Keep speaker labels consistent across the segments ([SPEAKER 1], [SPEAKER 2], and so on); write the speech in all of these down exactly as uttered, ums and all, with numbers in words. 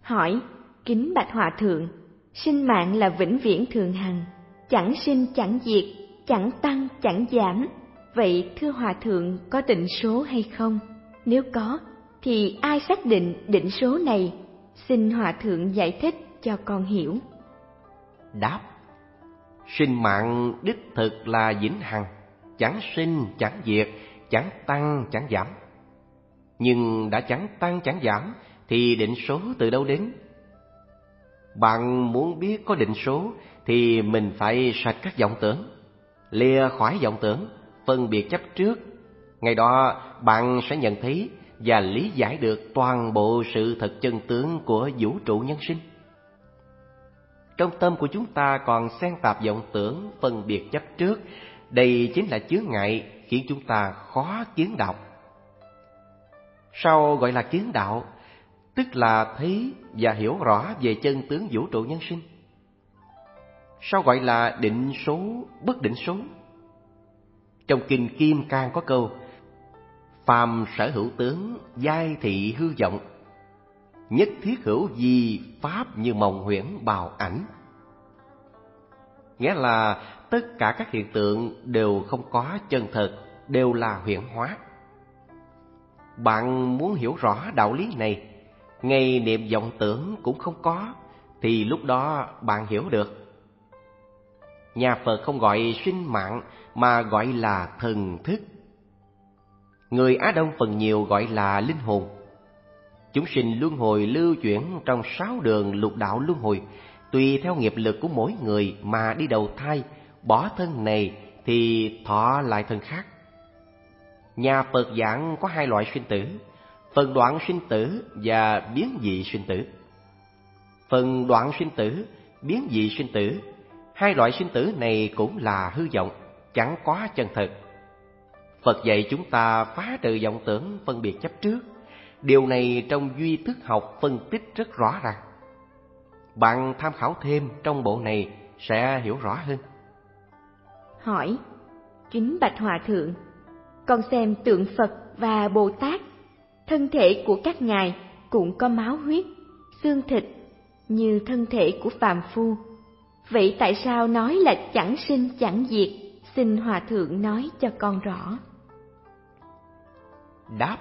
[SPEAKER 1] Hỏi: kính bạch Hòa Thượng, sinh mạng là vĩnh viễn thường hằng, chẳng sinh chẳng diệt, chẳng tăng chẳng giảm. Vậy thưa Hòa Thượng, có định số hay không? Nếu có, thì ai xác định định số này? Xin Hòa Thượng giải thích cho con hiểu.
[SPEAKER 2] Đáp: sinh mạng đích thực là vĩnh hằng, chẳng sinh chẳng diệt, chẳng tăng chẳng giảm. Nhưng đã chẳng tăng chẳng giảm thì định số từ đâu đến? Bạn muốn biết có định số thì mình phải sạch các vọng tưởng, lìa khỏi vọng tưởng, phân biệt chấp trước. Ngày đó bạn sẽ nhận thấy và lý giải được toàn bộ sự thật chân tướng của vũ trụ nhân sinh. Trong tâm của chúng ta còn xen tạp vọng tưởng, phân biệt chấp trước. Đây chính là chướng ngại khiến chúng ta khó kiến đạo. Sao gọi là kiến đạo? Tức là thấy và hiểu rõ về chân tướng vũ trụ nhân sinh. Sao gọi là định số, bất định số? Trong Kinh Kim Cang có câu: phàm sở hữu tướng, giai thị hư vọng, nhất thiết hữu vi pháp như mộng huyễn bào ảnh. Nghĩa là tất cả các hiện tượng đều không có chân thật, đều là huyễn hóa. Bạn muốn hiểu rõ đạo lý này, ngay niệm vọng tưởng cũng không có, thì lúc đó bạn hiểu được. Nhà Phật không gọi sinh mạng mà gọi là thần thức. Người Á Đông phần nhiều gọi là linh hồn. Chúng sinh luân hồi lưu chuyển trong sáu đường lục đạo luân hồi, tùy theo nghiệp lực của mỗi người mà đi đầu thai, bỏ thân này thì thọ lại thân khác. Nhà Phật giảng có hai loại sinh tử: phần đoạn sinh tử và biến dị sinh tử. Phần đoạn sinh tử, biến dị sinh tử, hai loại sinh tử này cũng là hư vọng, chẳng có chân thật. Phật dạy chúng ta phá trừ vọng tưởng, phân biệt chấp trước. Điều này trong duy thức học phân tích rất rõ ràng. Bạn tham khảo thêm trong bộ này sẽ hiểu rõ hơn.
[SPEAKER 1] Hỏi: kính bạch Hòa Thượng, con xem tượng Phật và Bồ Tát, thân thể của các ngài cũng có máu huyết, xương thịt như thân thể của phàm phu. Vậy tại sao nói là chẳng sinh chẳng diệt? Xin Hòa Thượng nói cho con rõ.
[SPEAKER 2] Đáp: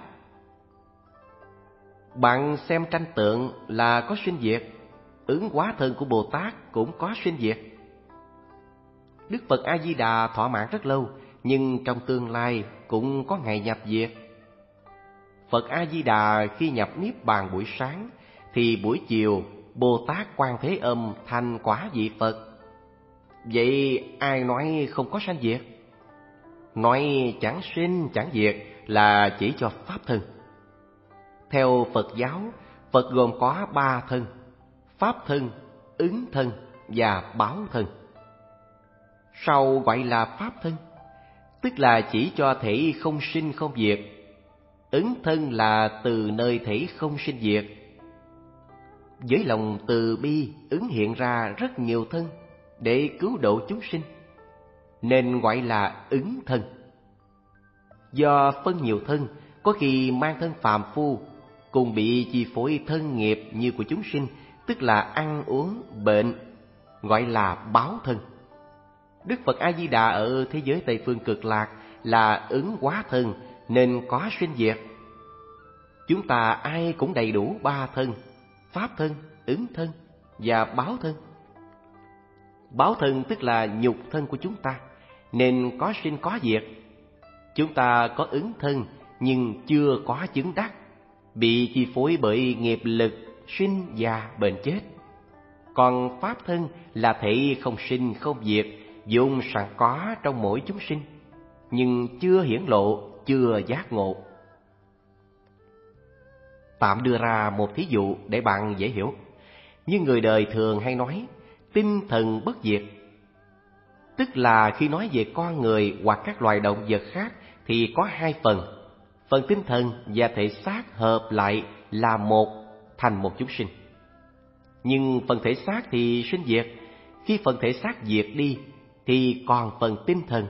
[SPEAKER 2] bạn xem tranh tượng là có sinh diệt, ứng hóa thân của Bồ Tát cũng có sinh diệt. Đức Phật A Di Đà thọ mạng rất lâu, nhưng trong tương lai cũng có ngày nhập diệt. Phật A Di Đà khi nhập niết bàn buổi sáng thì buổi chiều Bồ Tát Quan Thế Âm thành quả vị Phật. Vậy ai nói không có sanh diệt? Nói chẳng sinh chẳng diệt là chỉ cho pháp thân. Theo Phật giáo, Phật gồm có ba thân: pháp thân, ứng thân và báo thân. Sao gọi là pháp thân? Tức là chỉ cho thể không sinh không diệt. Ứng thân là từ nơi thể không sinh diệt. Với lòng từ bi ứng hiện ra rất nhiều thân để cứu độ chúng sinh, nên gọi là ứng thân. Do phân nhiều thân, có khi mang thân phàm phu, cùng bị chi phối thân nghiệp như của chúng sinh, tức là ăn uống, bệnh, gọi là báo thân. Đức Phật A Di Đà ở thế giới Tây phương Cực Lạc là ứng hóa thân nên có sinh diệt. Chúng ta ai cũng đầy đủ ba thân: pháp thân, ứng thân và báo thân. Báo thân tức là nhục thân của chúng ta, nên có sinh có diệt. Chúng ta có ứng thân nhưng chưa có chứng đắc, bị chi phối bởi nghiệp lực sinh già bệnh chết. Còn pháp thân là thể không sinh không diệt, vốn sẵn có trong mỗi chúng sinh, nhưng chưa hiển lộ, chưa giác ngộ. Tạm đưa ra một thí dụ để bạn dễ hiểu. Như người đời thường hay nói, tinh thần bất diệt. Tức là khi nói về con người hoặc các loài động vật khác thì có hai phần. Phần tinh thần và thể xác hợp lại là một, thành một chúng sinh. Nhưng phần thể xác thì sinh diệt. Khi phần thể xác diệt đi thì còn phần tinh thần.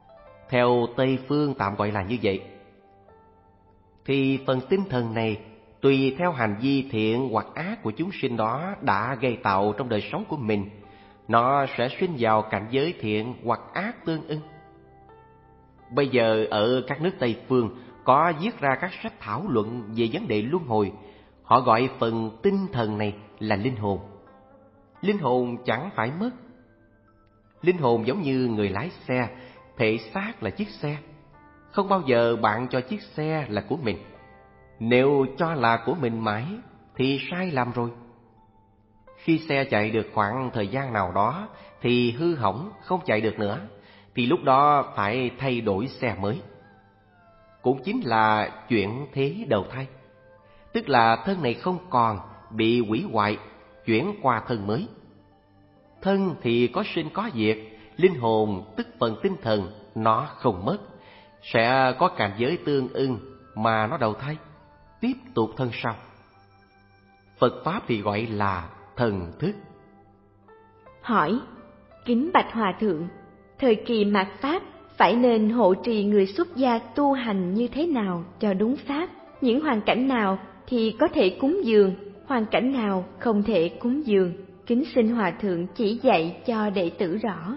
[SPEAKER 2] Theo Tây phương tạm gọi là như vậy. Thì phần tinh thần này tùy theo hành vi thiện hoặc ác của chúng sinh đó đã gây tạo trong đời sống của mình, nó sẽ sinh vào cảnh giới thiện hoặc ác tương ưng. Bây giờ ở các nước Tây phương có viết ra các sách thảo luận về vấn đề luân hồi. Họ gọi phần tinh thần này là linh hồn. Linh hồn chẳng phải mất. Linh hồn giống như người lái xe, thể xác là chiếc xe. Không bao giờ bạn cho chiếc xe là của mình. Nếu cho là của mình mãi thì sai lầm rồi. Khi xe chạy được khoảng thời gian nào đó thì hư hỏng, không chạy được nữa, thì lúc đó phải thay đổi xe mới. Cũng chính là chuyển thế đầu thai. Tức là thân này không còn, bị hủy hoại, chuyển qua thân mới. Thân thì có sinh có diệt, linh hồn tức phần tinh thần nó không mất, sẽ có cảnh giới tương ưng mà nó đầu thai, tiếp tục thân sau. Phật Pháp thì gọi là thần thức.
[SPEAKER 1] Hỏi: kính bạch Hòa Thượng, thời kỳ mạt Pháp phải nên hộ trì người xuất gia tu hành như thế nào cho đúng Pháp? Những hoàn cảnh nào thì có thể cúng dường, hoàn cảnh nào không thể cúng dường? Kính xin Hòa Thượng chỉ dạy cho đệ tử rõ.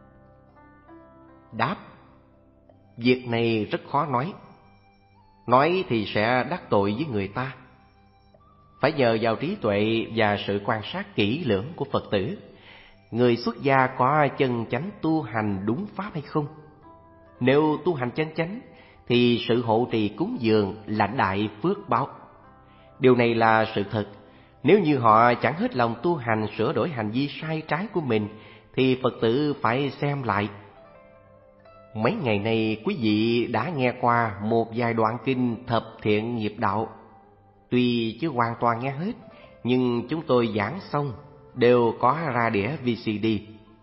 [SPEAKER 2] Đáp: việc này rất khó nói. Nói thì sẽ đắc tội với người ta. Phải nhờ vào trí tuệ và sự quan sát kỹ lưỡng của Phật tử. Người xuất gia có chân chánh tu hành đúng Pháp hay không? Nếu tu hành chân chánh thì sự hộ trì cúng dường là đại phước báo. Điều này là sự thật. Nếu như họ chẳng hết lòng tu hành sửa đổi hành vi sai trái của mình thì Phật tử phải xem lại. Mấy ngày nay quý vị đã nghe qua một vài đoạn kinh Thập Thiện Nghiệp Đạo. Tuy chưa hoàn toàn nghe hết, nhưng chúng tôi giảng xong đều có ra đĩa vê xê đê.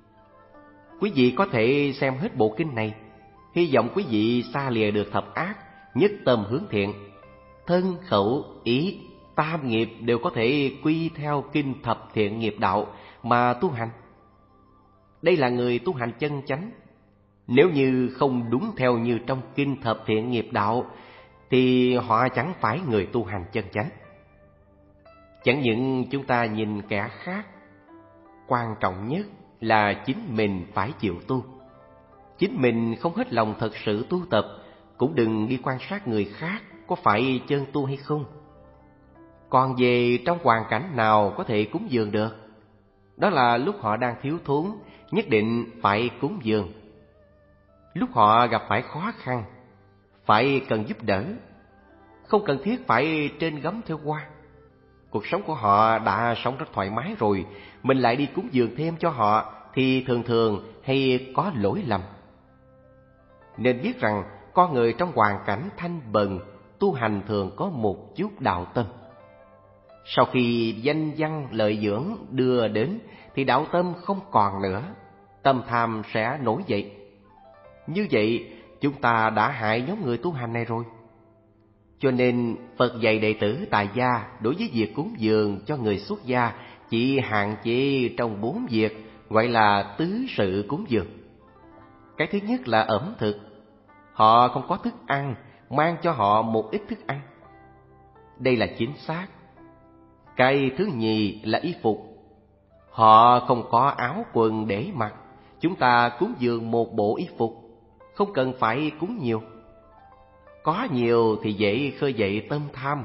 [SPEAKER 2] Quý vị có thể xem hết bộ kinh này. Hy vọng quý vị xa lìa được thập ác, nhất tâm hướng thiện. Thân, khẩu, ý, tam nghiệp đều có thể quy theo kinh Thập Thiện Nghiệp Đạo mà tu hành. Đây là người tu hành chân chánh. Nếu như không đúng theo như trong kinh Thập Thiện Nghiệp Đạo thì họ chẳng phải người tu hành chân chánh. Chẳng những chúng ta nhìn kẻ khác, quan trọng nhất là chính mình phải chịu tu. Chính mình không hết lòng thật sự tu tập, cũng đừng đi quan sát người khác có phải chân tu hay không. Còn về trong hoàn cảnh nào có thể cúng dường được, đó là lúc họ đang thiếu thốn, nhất định phải cúng dường. Lúc họ gặp phải khó khăn, phải cần giúp đỡ, không cần thiết phải trên gấm theo hoa. Cuộc sống của họ đã sống rất thoải mái rồi, mình lại đi cúng dường thêm cho họ thì thường thường hay có lỗi lầm. Nên biết rằng con người trong hoàn cảnh thanh bần, tu hành thường có một chút đạo tâm. Sau khi danh văn lợi dưỡng đưa đến thì đạo tâm không còn nữa, tâm tham sẽ nổi dậy. Như vậy chúng ta đã hại nhóm người tu hành này rồi. Cho nên Phật dạy đệ tử tại gia đối với việc cúng dường cho người xuất gia chỉ hạn chế trong bốn việc, gọi là tứ sự cúng dường. Cái thứ nhất là ẩm thực. Họ không có thức ăn, mang cho họ một ít thức ăn. Đây là chính xác. Cái thứ nhì là y phục. Họ không có áo quần để mặc, chúng ta cúng dường một bộ y phục, không cần phải cúng nhiều. Có nhiều thì dễ khơi dậy tâm tham.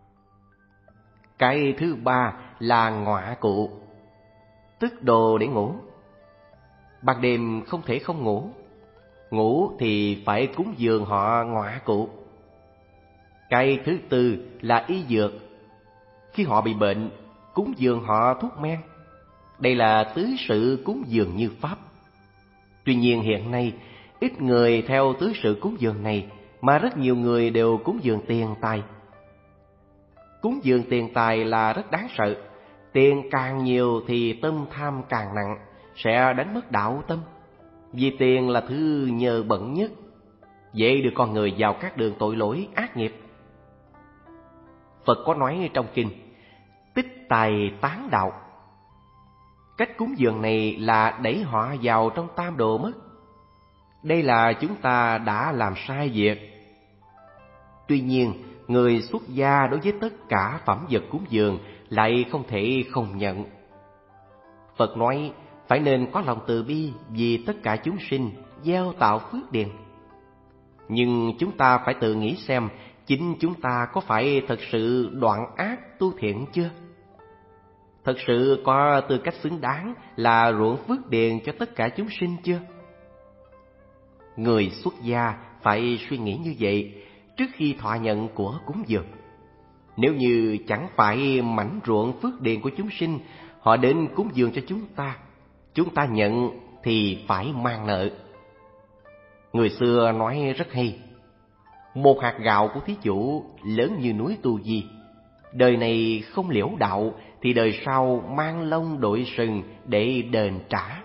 [SPEAKER 2] Cái thứ ba là ngọa cụ, tức đồ để ngủ. Ban đêm không thể không ngủ, ngủ thì phải cúng dường họ ngọa cụ. Cái thứ tư là y dược. Khi họ bị bệnh, cúng dường họ thuốc men. Đây là tứ sự cúng dường như Pháp. Tuy nhiên hiện nay, ít người theo tứ sự cúng dường này, mà rất nhiều người đều cúng dường tiền tài. Cúng dường tiền tài là rất đáng sợ. Tiền càng nhiều thì tâm tham càng nặng, sẽ đánh mất đạo tâm. Vì tiền là thứ nhờ bẩn nhất, dễ đưa con người vào các đường tội lỗi ác nghiệp. Phật có nói trong kinh tích tài tán đạo. Cách cúng dường này là đẩy họ vào trong tam đồ mất. Đây là chúng ta đã làm sai việc. Tuy nhiên, người xuất gia đối với tất cả phẩm vật cúng dường lại không thể không nhận. Phật nói phải nên có lòng từ bi vì tất cả chúng sinh, gieo tạo phước điền. Nhưng chúng ta phải tự nghĩ xem chính chúng ta có phải thật sự đoạn ác tu thiện chưa? Thật sự có tư cách xứng đáng là ruộng phước điền cho tất cả chúng sinh chưa? Người xuất gia phải suy nghĩ như vậy trước khi thọ nhận của cúng dường. Nếu như chẳng phải mảnh ruộng phước điền của chúng sinh, họ đến cúng dường cho chúng ta, chúng ta nhận thì phải mang nợ. Người xưa nói rất hay: một hạt gạo của thí chủ lớn như núi Tu Di. Đời này không liễu đạo thì đời sau mang lông đội sừng để đền trả.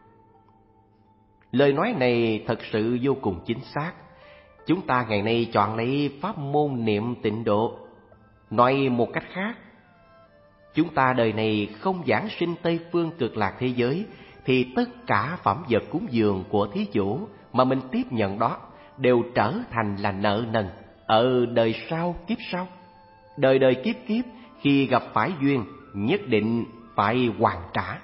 [SPEAKER 2] Lời nói này thật sự vô cùng chính xác. Chúng ta ngày nay chọn lấy pháp môn niệm tịnh độ. Nói một cách khác, chúng ta đời này không giảng sinh Tây Phương Cực Lạc thế giới, thì tất cả phẩm vật cúng dường của thí chủ mà mình tiếp nhận đó đều trở thành là nợ nần ở đời sau kiếp sau. Đời đời kiếp kiếp khi gặp phải duyên nhất định phải hoàn trả.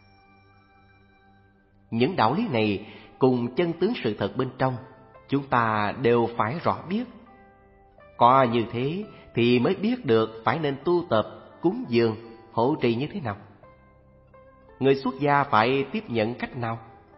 [SPEAKER 2] Những đạo lý này cùng chân tướng sự thật bên trong chúng ta đều phải rõ biết. Có như thế thì mới biết được phải nên tu tập, cúng dường, hộ trì như thế nào. Người xuất gia phải tiếp nhận cách nào?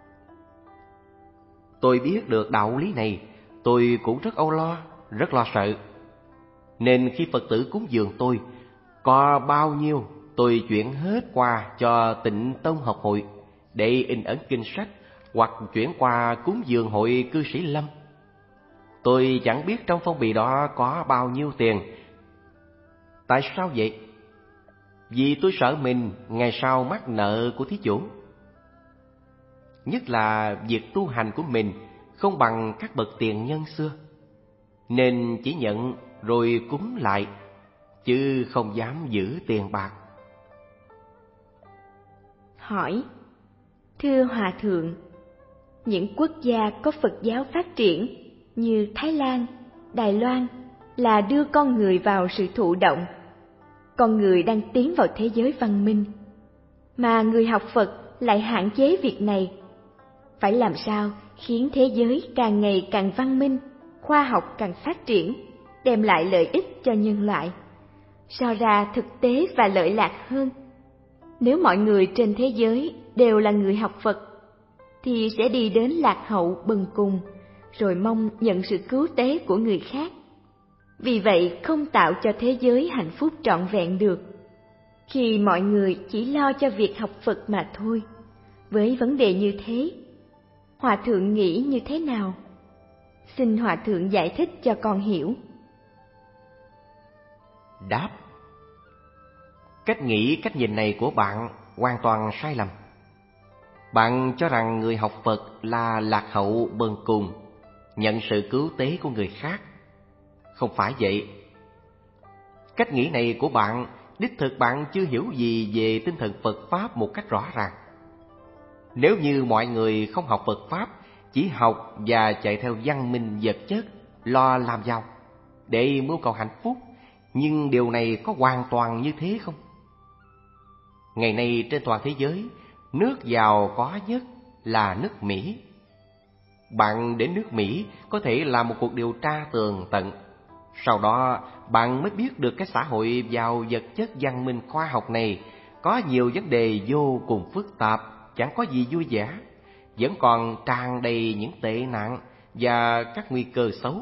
[SPEAKER 2] Tôi biết được đạo lý này, tôi cũng rất âu lo, rất lo sợ. Nên khi Phật tử cúng dường tôi, có bao nhiêu tôi chuyển hết qua cho Tịnh Tông Học Hội để in ấn kinh sách, hoặc chuyển qua cúng dường hội cư sĩ Lâm. Tôi chẳng biết trong phong bì đó có bao nhiêu tiền. Tại sao vậy? Vì tôi sợ mình ngày sau mắc nợ của thí chủ. Nhất là việc tu hành của mình không bằng các bậc tiền nhân xưa, nên chỉ nhận rồi cúng lại, chứ không dám giữ tiền bạc.
[SPEAKER 1] Hỏi: thưa Hòa Thượng, những quốc gia có Phật giáo phát triển như Thái Lan, Đài Loan là đưa con người vào sự thụ động. Con người đang tiến vào thế giới văn minh, mà người học Phật lại hạn chế việc này. Phải làm sao khiến thế giới càng ngày càng văn minh, khoa học càng phát triển, đem lại lợi ích cho nhân loại, so ra thực tế và lợi lạc hơn? Nếu mọi người trên thế giới đều là người học Phật, thì sẽ đi đến lạc hậu bần cùng, rồi mong nhận sự cứu tế của người khác. Vì vậy không tạo cho thế giới hạnh phúc trọn vẹn được, khi mọi người chỉ lo cho việc học Phật mà thôi. Với vấn đề như thế, Hòa Thượng nghĩ như thế nào? Xin Hòa Thượng giải thích cho con hiểu.
[SPEAKER 2] Đáp: cách nghĩ, cách nhìn này của bạn hoàn toàn sai lầm. Bạn cho rằng người học Phật là lạc hậu bần cùng, nhận sự cứu tế của người khác. Không phải vậy. Cách nghĩ này của bạn, đích thực bạn chưa hiểu gì về tinh thần Phật Pháp một cách rõ ràng. Nếu như mọi người không học Phật Pháp, chỉ học và chạy theo văn minh vật chất, lo làm giàu để mưu cầu hạnh phúc, nhưng điều này có hoàn toàn như thế không? Ngày nay trên toàn thế giới, nước giàu có nhất là nước Mỹ. Bạn đến nước Mỹ có thể làm một cuộc điều tra tường tận. Sau đó bạn mới biết được cái xã hội giàu vật chất văn minh khoa học này có nhiều vấn đề vô cùng phức tạp, chẳng có gì vui vẻ, vẫn còn tràn đầy những tệ nạn và các nguy cơ xấu.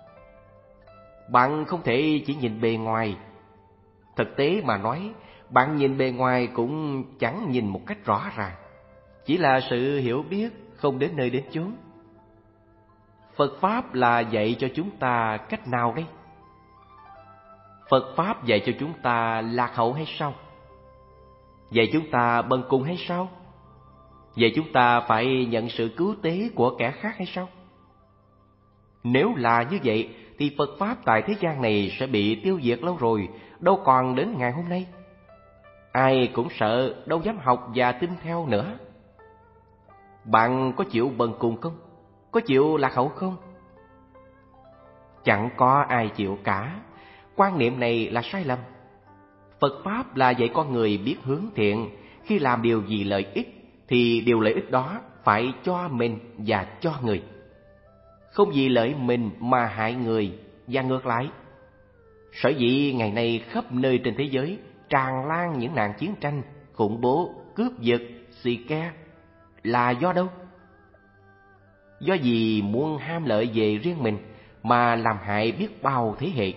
[SPEAKER 2] Bạn không thể chỉ nhìn bề ngoài. Thực tế mà nói, bạn nhìn bề ngoài cũng chẳng nhìn một cách rõ ràng, chỉ là sự hiểu biết không đến nơi đến chốn. Phật Pháp là dạy cho chúng ta cách nào đây? Phật Pháp dạy cho chúng ta lạc hậu hay sao? Dạy chúng ta bần cùng hay sao? Dạy chúng ta phải nhận sự cứu tế của kẻ khác hay sao? Nếu là như vậy thì Phật Pháp tại thế gian này sẽ bị tiêu diệt lâu rồi, đâu còn đến ngày hôm nay. Ai cũng sợ, đâu dám học và tin theo nữa. Bạn có chịu bần cùng không? Có chịu lạc hậu không? Chẳng có ai chịu cả. Quan niệm này là sai lầm. Phật Pháp là dạy con người biết hướng thiện, khi làm điều gì lợi ích, thì điều lợi ích đó phải cho mình và cho người. Không vì lợi mình mà hại người, và ngược lại. Sở dĩ ngày nay khắp nơi trên thế giới tràn lan những nạn chiến tranh, khủng bố, cướp giật, xì ke là do đâu? Do vì muốn ham lợi về riêng mình mà làm hại biết bao thế hệ.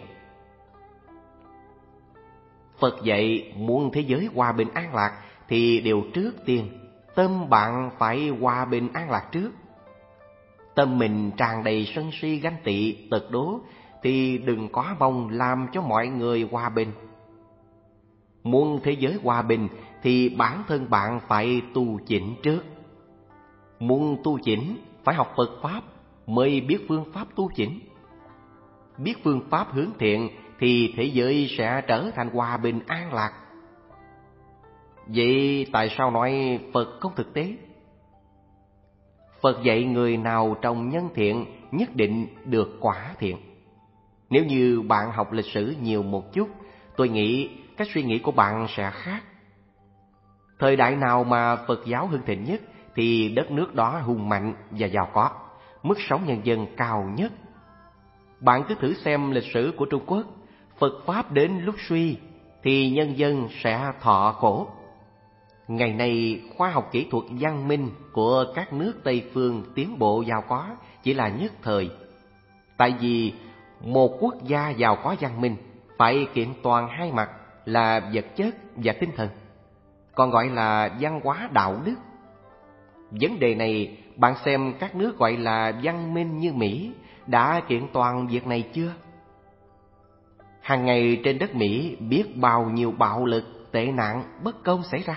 [SPEAKER 2] Phật dạy muốn thế giới hòa bình an lạc thì điều trước tiên, tâm bạn phải hòa bình an lạc trước. Tâm mình tràn đầy sân si ganh tị, tật đố thì đừng có mong làm cho mọi người hòa bình. Muốn thế giới hòa bình thì bản thân bạn phải tu chỉnh trước. Muốn tu chỉnh phải học Phật Pháp mới biết phương pháp tu chỉnh. Biết phương pháp hướng thiện thì thế giới sẽ trở thành hòa bình an lạc. Vậy tại sao nói Phật không thực tế? Phật dạy người nào trồng nhân thiện nhất định được quả thiện. Nếu như bạn học lịch sử nhiều một chút, tôi nghĩ cách suy nghĩ của bạn sẽ khác. Thời đại nào mà Phật giáo hưng thịnh nhất thì đất nước đó hùng mạnh và giàu có, mức sống nhân dân cao nhất. Bạn cứ thử xem lịch sử của Trung Quốc, Phật Pháp đến lúc suy thì nhân dân sẽ thọ khổ. Ngày nay khoa học kỹ thuật văn minh của các nước Tây phương tiến bộ giàu có chỉ là nhất thời. Tại vì một quốc gia giàu có văn minh phải kiện toàn hai mặt là vật chất và tinh thần, còn gọi là văn hóa đạo đức. Vấn đề này bạn xem các nước gọi là văn minh như Mỹ đã kiện toàn việc này chưa? Hàng ngày trên đất Mỹ biết bao nhiêu bạo lực, tệ nạn, bất công xảy ra.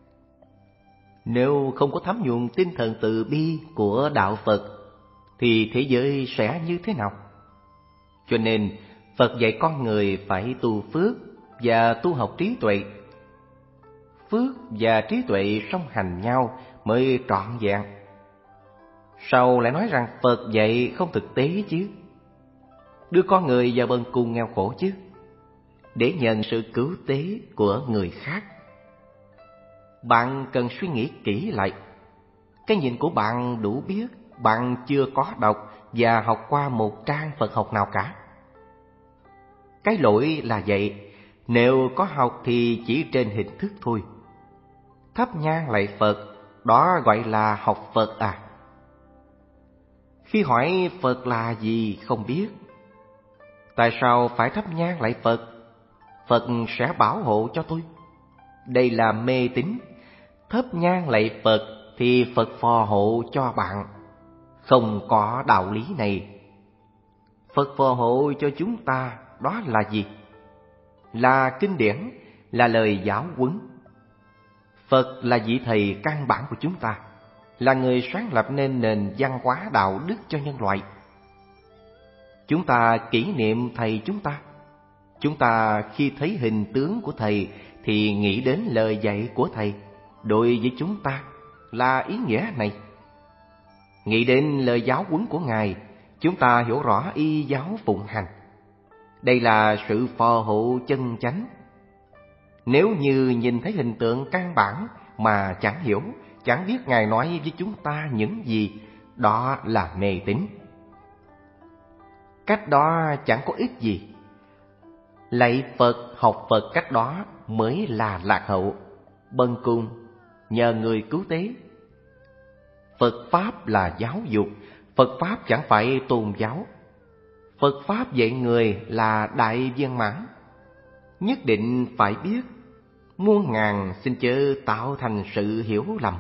[SPEAKER 2] Nếu không có thấm nhuần tinh thần từ bi của đạo Phật thì thế giới sẽ như thế nào? Cho nên Phật dạy con người phải tu phước và tu học trí tuệ. Phước và trí tuệ song hành nhau mới trọn vẹn. Sau lại nói rằng Phật dạy không thực tế chứ? Đưa con người vào bần cùng nghèo khổ chứ? Để nhận sự cứu tế của người khác. Bạn cần suy nghĩ kỹ lại. Cái nhìn của bạn đủ biết bạn chưa có đọc và học qua một trang Phật học nào cả. Cái lỗi là vậy, nếu có học thì chỉ trên hình thức thôi. Thắp nhang lạy Phật, đó gọi là học Phật à? Khi hỏi Phật là gì không biết. Tại sao phải thắp nhang lạy Phật? Phật sẽ bảo hộ cho tôi. Đây là mê tín. Thắp nhang lạy Phật thì Phật phò hộ cho bạn. Không có đạo lý này. Phật phò hộ cho chúng ta đó là gì? Là kinh điển, là lời giáo huấn. Phật là vị thầy căn bản của chúng ta, là người sáng lập nên nền văn hóa đạo đức cho nhân loại. Chúng ta kỷ niệm thầy chúng ta. Chúng ta khi thấy hình tướng của thầy thì nghĩ đến lời dạy của thầy. Đối với chúng ta là ý nghĩa này. Nghĩ đến lời giáo huấn của Ngài, chúng ta hiểu rõ y giáo phụng hành. Đây là sự phò hộ chân chánh. Nếu như nhìn thấy hình tượng căn bản mà chẳng hiểu, chẳng biết Ngài nói với chúng ta những gì, đó là mê tín. Cách đó chẳng có ích gì. Lạy Phật, học Phật cách đó mới là lạc hậu, bần cùng, nhờ người cứu tế. Phật Pháp là giáo dục, Phật Pháp chẳng phải tôn giáo. Phật Pháp dạy người là đại viên mãn. Nhất định phải biết, muôn ngàn xin chớ tạo thành sự hiểu lầm.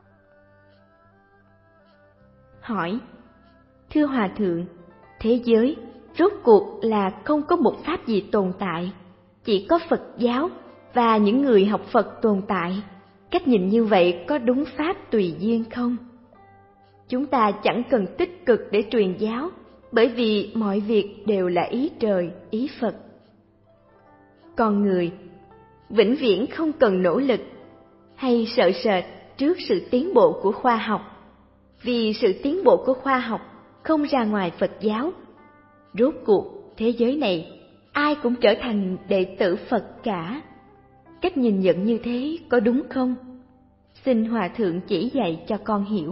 [SPEAKER 1] Hỏi: Thưa Hòa Thượng, thế giới rốt cuộc là không có một pháp gì tồn tại, chỉ có Phật giáo và những người học Phật tồn tại. Cách nhìn như vậy có đúng pháp tùy duyên không? Chúng ta chẳng cần tích cực để truyền giáo, bởi vì mọi việc đều là ý trời, ý Phật. Con người vĩnh viễn không cần nỗ lực hay sợ sệt trước sự tiến bộ của khoa học, vì sự tiến bộ của khoa học không ra ngoài Phật giáo. Rốt cuộc thế giới này ai cũng trở thành đệ tử Phật cả. Cách nhìn nhận như thế có đúng không? Xin Hòa Thượng chỉ dạy cho con hiểu.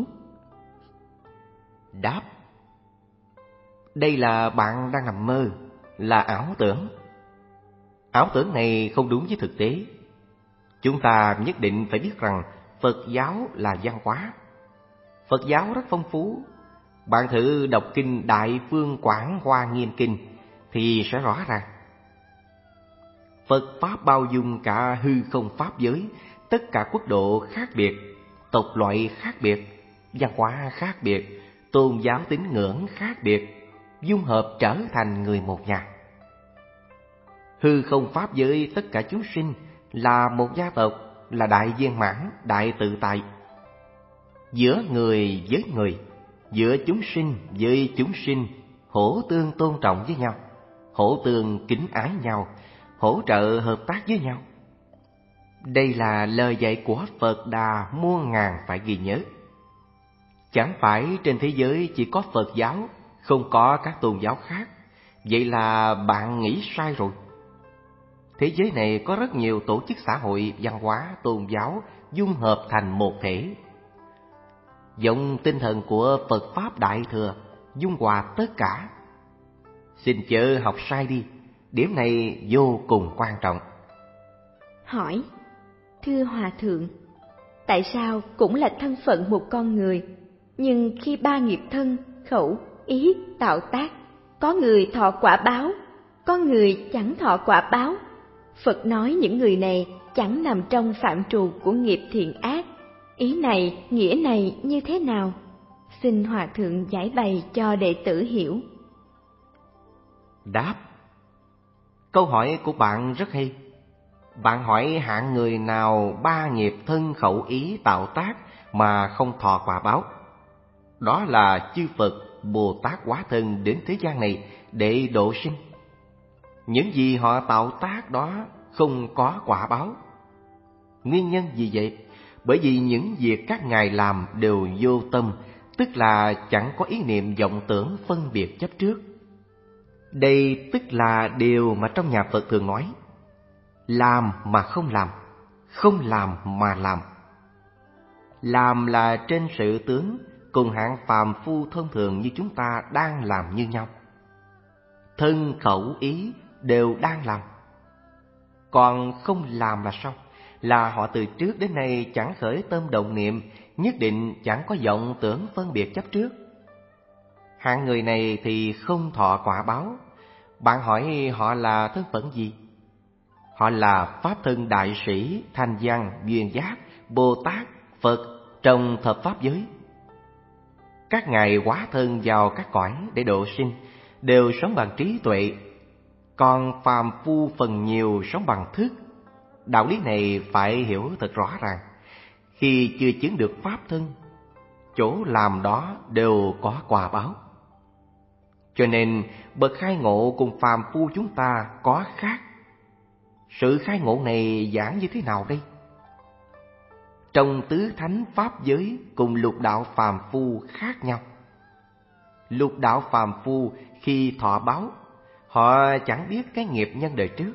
[SPEAKER 2] Đáp: đây là bạn đang nằm mơ, là ảo tưởng. Ảo tưởng này không đúng với thực tế. Chúng ta nhất định phải biết rằng Phật giáo là văn hóa. Phật giáo rất phong phú. Bạn thử đọc kinh Đại Phương Quảng Hoa Nghiêm Kinh thì sẽ rõ ràng. Phật Pháp bao dung cả hư không pháp giới, tất cả quốc độ khác biệt, tộc loại khác biệt, văn hóa khác biệt, tôn giáo tín ngưỡng khác biệt, dung hợp trở thành người một nhà. Hư không pháp giới tất cả chúng sinh là một gia tộc, là đại viên mãn, đại tự tại. Giữa người với người, giữa chúng sinh với chúng sinh, hỗ tương tôn trọng với nhau, hỗ tương kính ái nhau, hỗ trợ hợp tác với nhau. Đây là lời dạy của Phật Đà muôn ngàn phải ghi nhớ. Chẳng phải trên thế giới chỉ có Phật giáo, không có các tôn giáo khác. Vậy là bạn nghĩ sai rồi. Thế giới này có rất nhiều tổ chức xã hội, văn hóa, tôn giáo dung hợp thành một thể. Dòng tinh thần của Phật Pháp Đại Thừa dung hòa tất cả. Xin chớ học sai đi, điểm này vô cùng quan trọng.
[SPEAKER 1] Hỏi: thưa Hòa Thượng, tại sao cũng là thân phận một con người, nhưng khi ba nghiệp thân, khẩu, ý, tạo tác, có người thọ quả báo, có người chẳng thọ quả báo? Phật nói những người này chẳng nằm trong phạm trù của nghiệp thiện ác. Ý này, nghĩa này như thế nào? Xin Hòa Thượng giải bày cho đệ tử hiểu.
[SPEAKER 2] Đáp: câu hỏi của bạn rất hay. Bạn hỏi hạng người nào ba nghiệp thân khẩu ý tạo tác mà không thọ quả báo? Đó là chư Phật, Bồ Tát hóa thân đến thế gian này để độ sinh. Những gì họ tạo tác đó không có quả báo. Nguyên nhân gì vậy? Bởi vì những việc các ngài làm đều vô tâm, tức là chẳng có ý niệm vọng tưởng phân biệt chấp trước. Đây tức là điều mà trong nhà Phật thường nói: làm mà không làm, không làm mà làm. Làm là trên sự tướng, cùng hạng phàm phu thông thường như chúng ta đang làm như nhau. Thân khẩu ý đều đang làm. Còn không làm là sao? Là họ từ trước đến nay chẳng khởi tâm động niệm, nhất định chẳng có vọng tưởng phân biệt chấp trước. Hạng người này thì không thọ quả báo. Bạn hỏi họ là thân phận gì? Họ là Pháp thân đại sĩ, thanh văn, duyên giác, Bồ Tát, Phật trong thập pháp giới. Các ngài hóa thân vào các cõi để độ sinh, đều sống bằng trí tuệ. Còn phàm phu phần nhiều sống bằng thức. Đạo lý này phải hiểu thật rõ ràng. Khi chưa chứng được pháp thân, chỗ làm đó đều có quả báo. Cho nên bậc khai ngộ cùng phàm phu chúng ta có khác. Sự khai ngộ này giảng như thế nào đây? Trong tứ thánh pháp giới cùng lục đạo phàm phu khác nhau. Lục đạo phàm phu khi thọ báo, họ chẳng biết cái nghiệp nhân đời trước.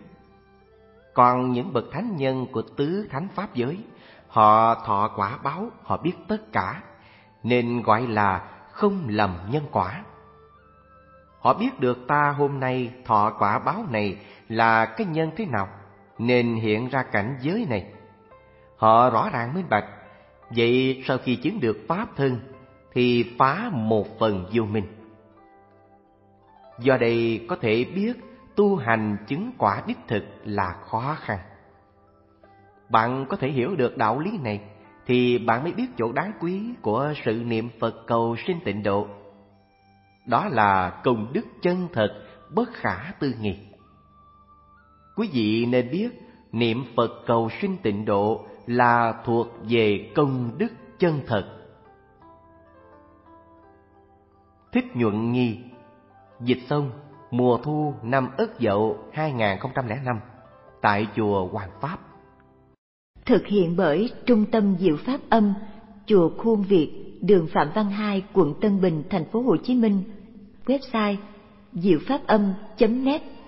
[SPEAKER 2] Còn những bậc thánh nhân của tứ thánh pháp giới, họ thọ quả báo, họ biết tất cả, nên gọi là không lầm nhân quả. Họ biết được ta hôm nay thọ quả báo này là cái nhân thế nào, nên hiện ra cảnh giới này. Họ rõ ràng minh bạch. Vậy sau khi chứng được pháp thân thì phá một phần vô minh. Do đây có thể biết tu hành chứng quả đích thực là khó khăn. Bạn có thể hiểu được đạo lý này thì bạn mới biết chỗ đáng quý của sự niệm Phật cầu sinh tịnh độ. Đó là công đức chân thật, bất khả tư nghị. Quý vị nên biết niệm Phật cầu sinh tịnh độ là thuộc về công đức chân thật. Thích Nhuận Nhi, dịch xong mùa thu năm Ất Dậu hai nghìn không trăm lẻ năm tại chùa Hoàng Pháp.
[SPEAKER 1] Thực hiện bởi Trung tâm Diệu Pháp Âm, chùa Khuôn Việt, đường Phạm Văn Hai, quận Tân Bình, thành phố Hồ Chí Minh. Website diệu pháp âm chấm net.